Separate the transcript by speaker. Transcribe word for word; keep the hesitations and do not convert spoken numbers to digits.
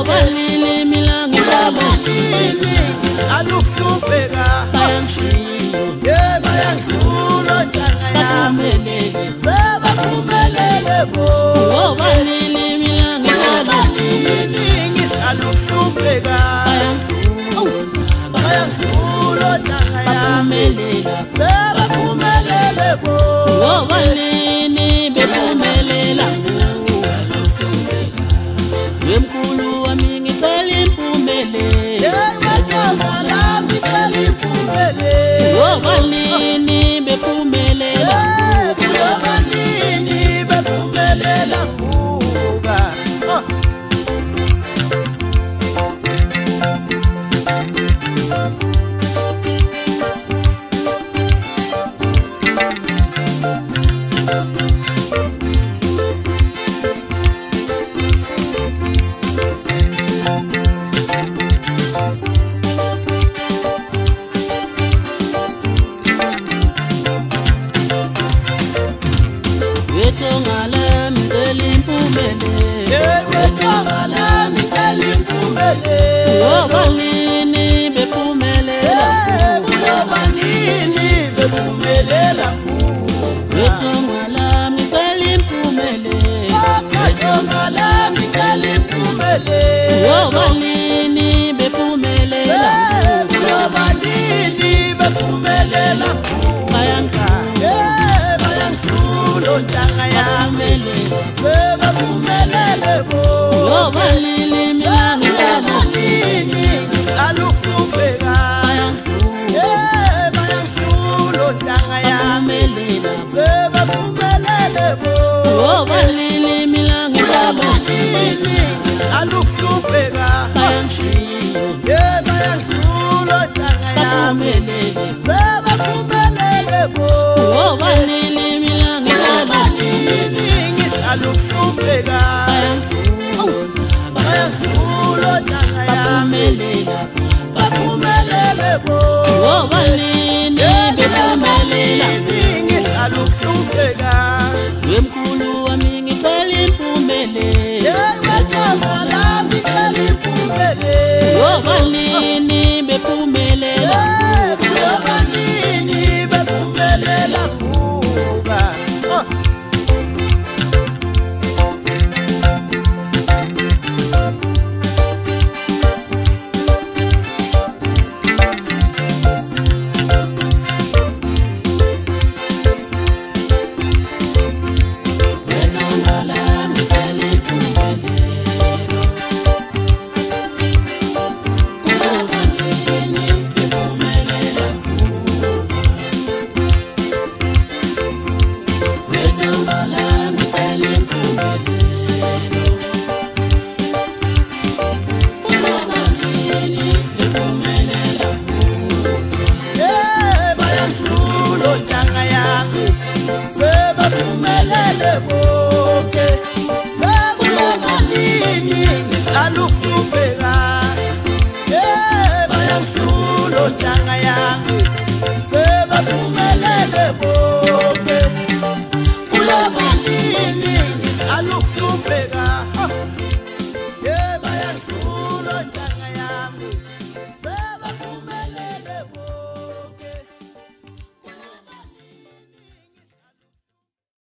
Speaker 1: Wobalini mina
Speaker 2: Wobalini alukuhlupheka
Speaker 1: bayangishiya
Speaker 2: Yeah bayangidlula ntanga yami Sebaphumelele bo
Speaker 1: Wobalini mina
Speaker 2: Wobalini alukuhlupheka Bayangidlula ntanga yami Sebaphumelele bo
Speaker 1: Wobalini bephumelela Wemkhulu wami ngicela impumelelo Wobalini bephumelela
Speaker 2: Wobalini bephumelela kuba
Speaker 1: Wobalini bephumelela
Speaker 2: Wobalini bephumelela
Speaker 1: Wethonga lami ngicela impumelelo
Speaker 2: Wethonga lami ngicela impumelelo
Speaker 1: Wobalini bephumelela
Speaker 2: Wobalini bephumelela
Speaker 1: bayangidlula
Speaker 2: bayangidlula ntanga yami sebaphumelele bo
Speaker 1: Wobalini mina
Speaker 2: Wobalini alukuhlupheka bayangidlula ntanga yami sebaphumelele bo
Speaker 1: Wobalini mina
Speaker 2: Wobalini alukuhlupheka
Speaker 1: bayangishiya
Speaker 2: bayangidlula ntanga yami sebaphumelele bo
Speaker 1: Wobalini mina
Speaker 2: Wobalini alukuhlupheka bayangidlula ntanga yami baphumelele bo
Speaker 1: Wobalini bephumelela
Speaker 2: alukuhlupheka
Speaker 1: Wemkhulu wami ngicela impumelelo
Speaker 2: Wethonga lami ngicela impumelelo
Speaker 1: Wobalini bephumelela
Speaker 2: Wobalini bephumelela kuba Sebaphumelele bonke Wobalini alukuhlupheka